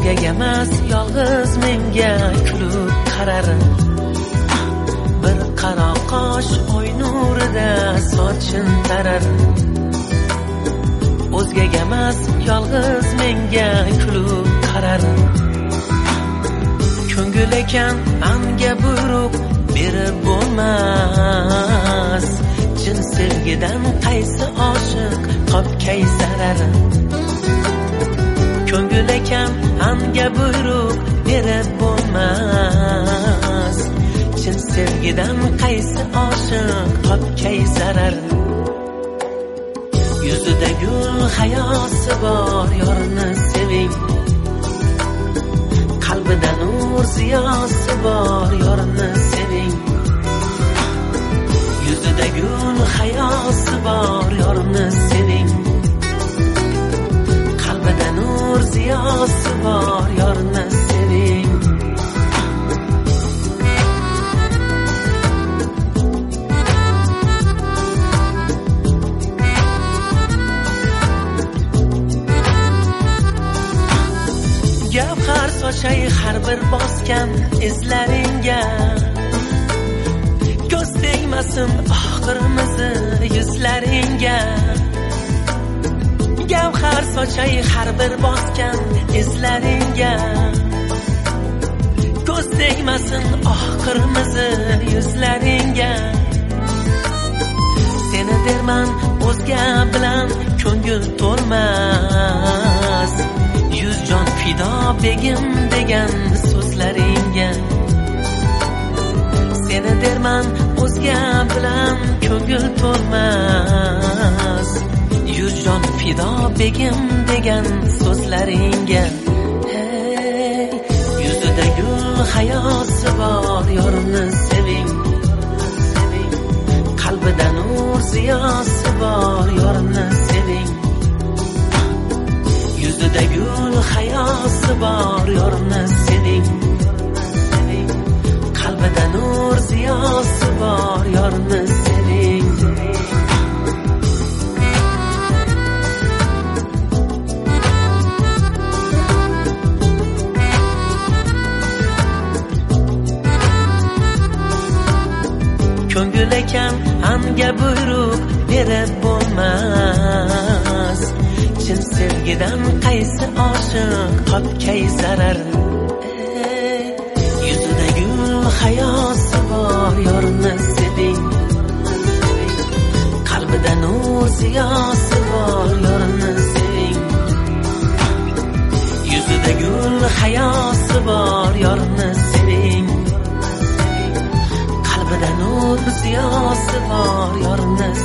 o'zgaga emas yolg'iz menga kulib qarar. Bir qaro qosh oy nurida sochin tarar. O'zgaga emas yolg'iz menga kulib qarar. Ko'ngil ekan anga buyruq berib bo'lmas. Chin sevgidan qaysi oshiq qopkay zarar. Ko'ngil ekan anga buyruq berib bo'lmas. Chin sevgidan qaysi oshiq qopkay zarar. Yuzida gul hayosi bor yorni seving. Qalbida nur ziyosi bor yorni seving. Yuzida gul hayosi bor yorni seving. Qalbida nur ziyosi bor yorni seving. Gavhar sochay har bir bosgan izlaringga. Ko'z tegmasin qirmizi yuzlaringga. Gavhar sochay har bir bosgan izlaringga. Ko'z tegmasin qirmizi yuzlaringga. Seni derman o'zga bilan ko'ngil to'lmas. Yuz jon fido begim degan so'zlaringga. Seni derman o'zga bilan ko'ngil to'lmas. Yuz jon fido begim degan so'zlaringga. Hey, yuzida gul hayosi bor yorni seving. Qalbida nur ziyosi bor yorni seving. Yuzida gul hayosi bor yorni seving. Qalbida nur ziyosi bor yorni seving. Ko'ngil ekan anga buyruq berib bo'lmas. Chin sevgidan qaysi oshiq qopkay zarar. Yuzida gul hayosi bor yorni seving. Qalbida nur ziyosi bor yorni seving. Yuzida gul hayosi bor yorni seving. Qalbida nur ziyosi bor yorni